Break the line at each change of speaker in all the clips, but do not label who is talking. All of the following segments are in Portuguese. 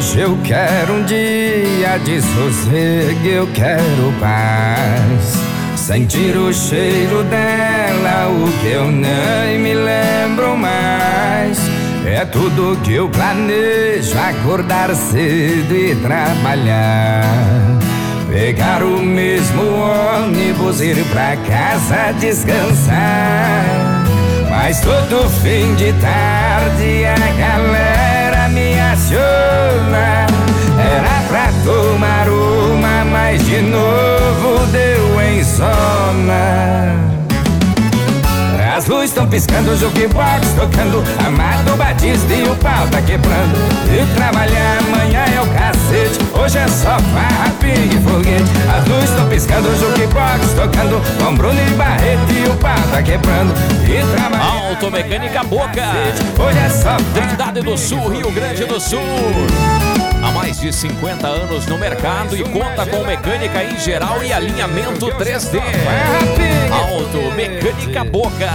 Hoje eu quero um dia de sossego, eu quero paz. Sentir o cheiro dela, o que eu nem me lembro mais. É tudo que eu planejo, acordar cedo e trabalhar. Pegar o mesmo ônibus, ir pra casa descansar. Mas todo fim de tarde a galera me aciona. Era pra tomar uma, mas de novo deu insônia. As luzes estão piscando, o jukebox tocando, Amado Batista e o pau tá quebrando. E trabalhar amanhã é o cacete, hoje é só farra, pingue e foguete. As luzes estão piscando, o jukebox tocando, com Bruno e Barreto e o pau tá quebrando. E trabalhar
Automecânica Boca,
hoje é só
Trindade do Sul, Rio Grande do Sul. Há mais de 50 anos no mercado e conta com mecânica em geral e alinhamento 3D. Automecânica Boca.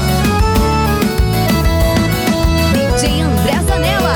DJ André Zanella.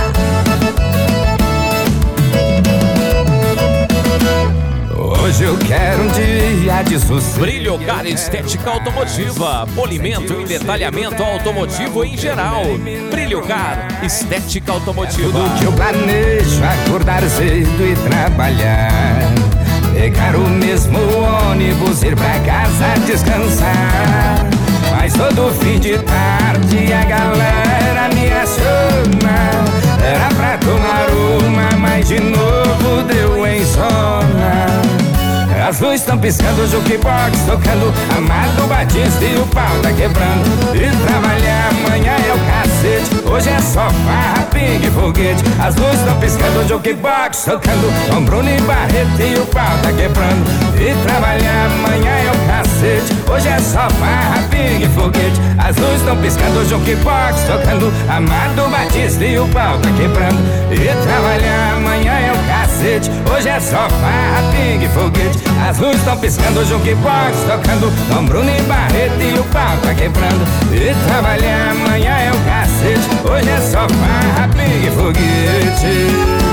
Hoje eu quero um dia de sossego.
Brilhocar Estética Automotiva, polimento e detalhamento automotivo em geral. Brilhocar Estética Automotiva.
Tudo que eu planejo, acordar cedo e trabalhar. Pegar o mesmo ônibus, ir pra casa descansar. Mas todo fim de tarde a galera me aciona. Era pra tomar uma, mas de novo deu insônia. As luzes estão piscando, o jukebox tocando, Amado Batista e o pau tá quebrando. E trabalhar amanhã é o cacete, hoje é só farra, pingue e foguete. As luzes estão piscando, o jukebox tocando, com Bruno e Barreto e o pau tá quebrando. E trabalhar amanhã é o cacete, hoje é só farra, pingue e foguete. As luzes estão piscando, o jukebox tocando, Amado Batista e o pau tá quebrando. E trabalhar amanhã é o cacete, hoje é só farra, pingue e foguete. As luzes estão piscando, o jukebox tocando, com Bruno e Barreto e o pau tá quebrando. E trabalhar amanhã é o cacete, hoje é só farra, pingue e foguete.